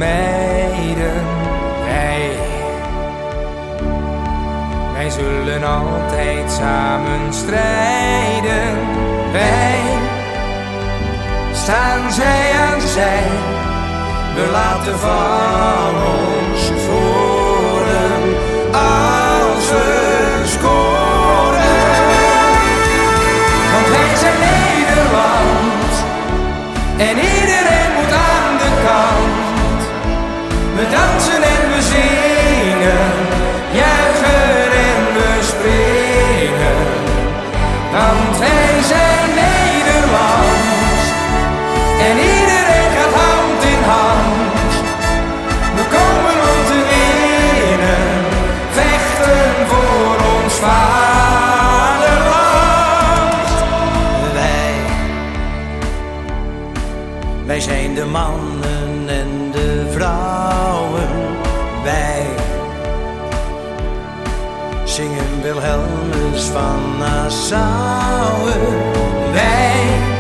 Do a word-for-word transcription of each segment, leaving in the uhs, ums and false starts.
vermijden. Wij, wij zullen altijd samen strijden. Wij staan zij aan zij, we laten van ons voren als we scoren. Want wij zijn Nederland en iedereen moet aan de kant. We dansen en we zingen, juichen en we springen. Want wij zijn Nederland en iedereen gaat hand in hand. We komen om te winnen, vechten voor ons vaderland. Wij, wij zijn de mannen en de vrouwen. Wij zingen Wilhelmus van Nassau. Wij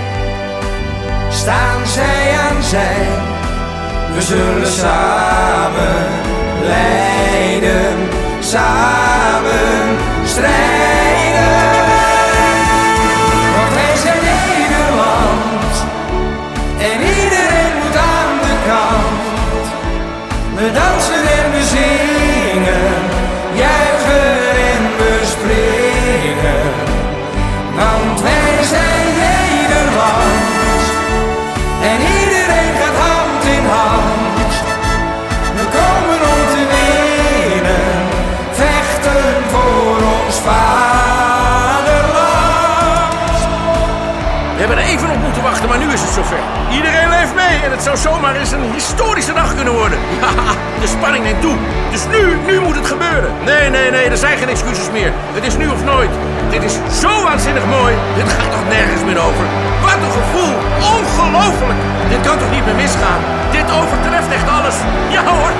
staan zij aan zij, we zullen samen lijden, samen strijden. Want wij zijn Nederland en iedereen moet aan de kant. We dansen en we zingen, juichen en we springen. Want wij zijn Nederland en iedereen gaat hand in hand. We komen om te winnen, vechten voor ons vaderland. We hebben er even op moeten wachten, maar nu is het zover. Iedereen leeft mee en het zou zomaar eens een historische dag kunnen worden. Ja, de spanning neemt toe. Dus nu, nu moet het gebeuren. Nee, nee, nee, er zijn geen excuses meer. Het is nu of nooit. Dit is zo waanzinnig mooi. Dit gaat toch nergens meer over. Wat een gevoel. Ongelooflijk. Dit kan toch niet meer misgaan. Dit overtreft echt alles. Ja hoor.